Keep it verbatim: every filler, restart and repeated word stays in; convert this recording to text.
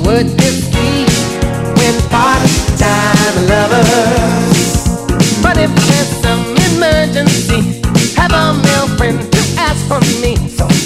would this be when part-time lovers? But if there's some emergency, have a male friend to ask for me. So